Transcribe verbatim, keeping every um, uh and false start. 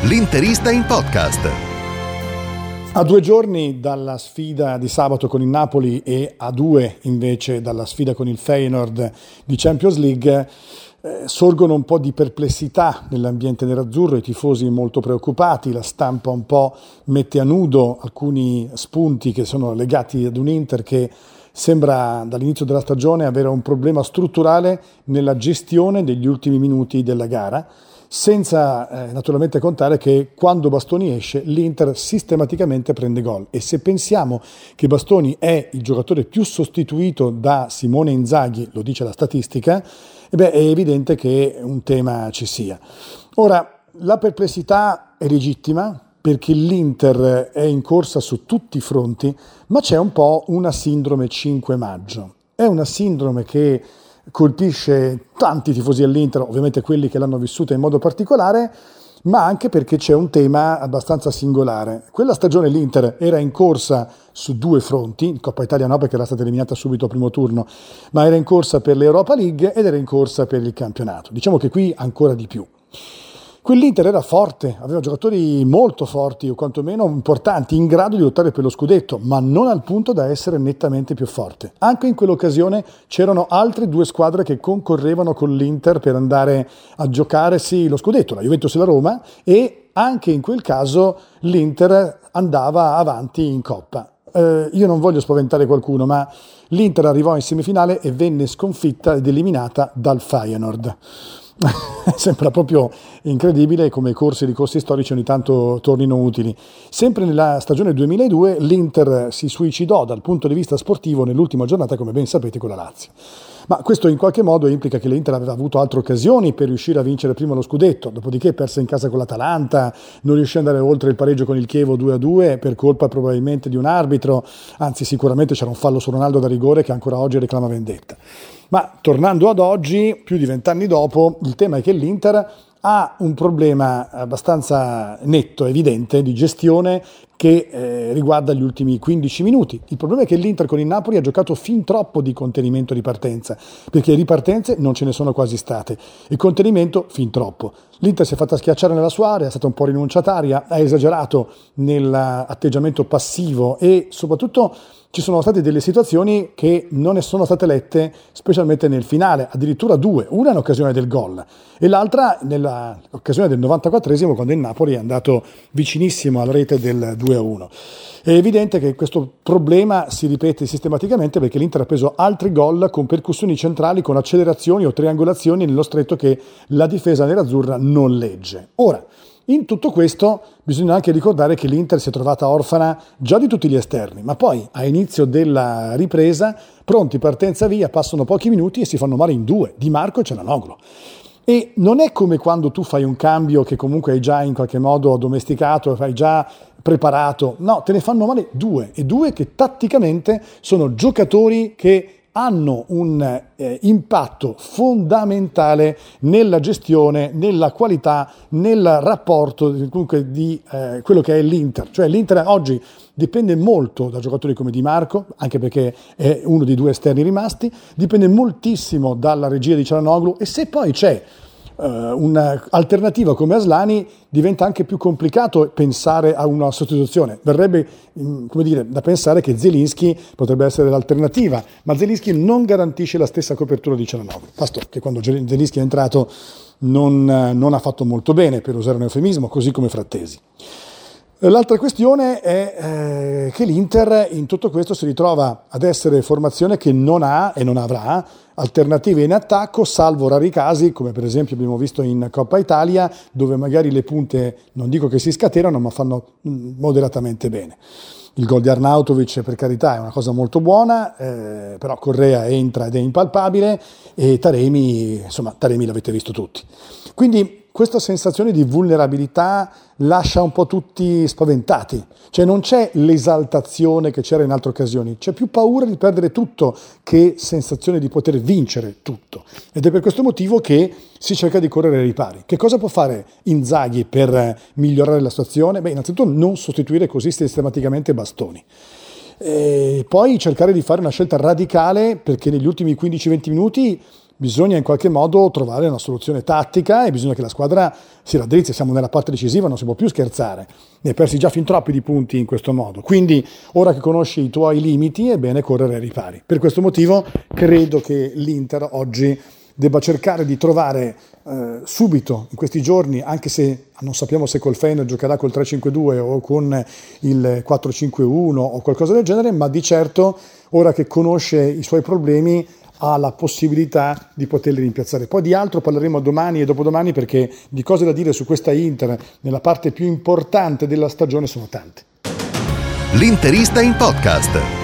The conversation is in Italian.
L'Interista in podcast. A due giorni dalla sfida di sabato con il Napoli e a due invece dalla sfida con il Feyenoord di Champions League eh, sorgono un po' di perplessità nell'ambiente nerazzurro, i tifosi molto preoccupati, la stampa un po' mette a nudo alcuni spunti che sono legati ad un Inter che sembra dall'inizio della stagione avere un problema strutturale nella gestione degli ultimi minuti della gara, senza eh, naturalmente contare che quando Bastoni esce l'Inter sistematicamente prende gol, e se pensiamo che Bastoni è il giocatore più sostituito da Simone Inzaghi, lo dice la statistica, e beh, è evidente che un tema ci sia. Ora, la perplessità è legittima perché l'Inter è in corsa su tutti i fronti, ma c'è un po' una sindrome cinque maggio. È una sindrome che colpisce tanti tifosi dell'Inter, ovviamente quelli che l'hanno vissuta in modo particolare, ma anche perché c'è un tema abbastanza singolare. Quella stagione l'Inter era in corsa su due fronti, in Coppa Italia no perché era stata eliminata subito al primo turno, ma era in corsa per l'Europa League ed era in corsa per il campionato. Diciamo che qui ancora di più. Quell'Inter era forte, aveva giocatori molto forti o quantomeno importanti, in grado di lottare per lo scudetto, ma non al punto da essere nettamente più forte. Anche in quell'occasione c'erano altre due squadre che concorrevano con l'Inter per andare a giocare sì lo scudetto, la Juventus e la Roma, e anche in quel caso l'Inter andava avanti in Coppa. Eh, io non voglio spaventare qualcuno, ma l'Inter arrivò in semifinale e venne sconfitta ed eliminata dal Feyenoord. Sembra proprio incredibile come i corsi di corsi storici ogni tanto tornino utili. Sempre nella stagione duemiladue l'Inter si suicidò dal punto di vista sportivo nell'ultima giornata, come ben sapete, con la Lazio. Ma questo in qualche modo implica che l'Inter aveva avuto altre occasioni per riuscire a vincere prima lo scudetto, dopodiché perse in casa con l'Atalanta, non riuscì ad andare oltre il pareggio con il Chievo due a due per colpa probabilmente di un arbitro, anzi sicuramente c'era un fallo su Ronaldo da rigore che ancora oggi reclama vendetta. Ma tornando ad oggi, più di vent'anni dopo, il tema è che l'Inter ha un problema abbastanza netto, evidente, di gestione che eh, riguarda gli ultimi quindici minuti. Il problema è che l'Inter con il Napoli ha giocato fin troppo di contenimento di partenza, perché ripartenze non ce ne sono quasi state, e contenimento fin troppo. L'Inter si è fatta schiacciare nella sua area, è stata un po' rinunciataria, ha esagerato nell'atteggiamento passivo e soprattutto ci sono state delle situazioni che non ne sono state lette, specialmente nel finale, addirittura due, una in occasione del gol e l'altra nell'occasione del novantaquattresimo, quando il Napoli è andato vicinissimo alla rete del due a uno. È evidente che questo problema si ripete sistematicamente perché l'Inter ha preso altri gol con percussioni centrali, con accelerazioni o triangolazioni nello stretto che la difesa nerazzurra non legge. Ora, in tutto questo bisogna anche ricordare che l'Inter si è trovata orfana già di tutti gli esterni, ma poi a inizio della ripresa, pronti partenza via, passano pochi minuti e si fanno male in due, Di Marco e Çalhanoğlu. E non è come quando tu fai un cambio che comunque hai già in qualche modo domesticato, hai già preparato, no, te ne fanno male due, e due che tatticamente sono giocatori che hanno un eh, impatto fondamentale nella gestione, nella qualità, nel rapporto comunque di eh, quello che è l'Inter. Cioè l'Inter oggi dipende molto da giocatori come Di Marco, anche perché è uno dei due esterni rimasti, dipende moltissimo dalla regia di Çalhanoğlu, e se poi c'è uh, un'alternativa come Aslani diventa anche più complicato pensare a una sostituzione. Verrebbe come dire, da pensare che Zielinski potrebbe essere l'alternativa, ma Zielinski non garantisce la stessa copertura di Çalhanoğlu. Basta che quando Zielinski è entrato non, non ha fatto molto bene, per usare un eufemismo, così come Frattesi. L'altra questione è eh, che l'Inter in tutto questo si ritrova ad essere formazione che non ha e non avrà alternative in attacco, salvo rari casi, come per esempio abbiamo visto in Coppa Italia, dove magari le punte non dico che si scatenano, ma fanno moderatamente bene. Il gol di Arnautovic, per carità, è una cosa molto buona, eh, però Correa entra ed è impalpabile, e Taremi, insomma, Taremi l'avete visto tutti. Quindi questa sensazione di vulnerabilità lascia un po' tutti spaventati, cioè non c'è l'esaltazione che c'era in altre occasioni, c'è più paura di perdere tutto che sensazione di poter vincere tutto, ed è per questo motivo che si cerca di correre ai ripari. Che cosa può fare Inzaghi per migliorare la situazione? Beh, innanzitutto non sostituire così sistematicamente Bastoni. E poi cercare di fare una scelta radicale, perché negli ultimi quindici venti minuti bisogna in qualche modo trovare una soluzione tattica e bisogna che la squadra si raddrizzi. Siamo nella parte decisiva, non si può più scherzare. Ne hai persi già fin troppi di punti in questo modo. Quindi, ora che conosci i tuoi limiti, è bene correre ai ripari. Per questo motivo credo che l'Inter oggi debba cercare di trovare eh, subito, in questi giorni, anche se non sappiamo se col Feyenoord giocherà col tre cinque due o con il quattro cinque uno o qualcosa del genere, ma di certo, ora che conosce i suoi problemi, ha la possibilità di poterli rimpiazzare. Poi di altro parleremo domani e dopodomani, perché di cose da dire su questa Inter nella parte più importante della stagione sono tante. L'Interista in podcast.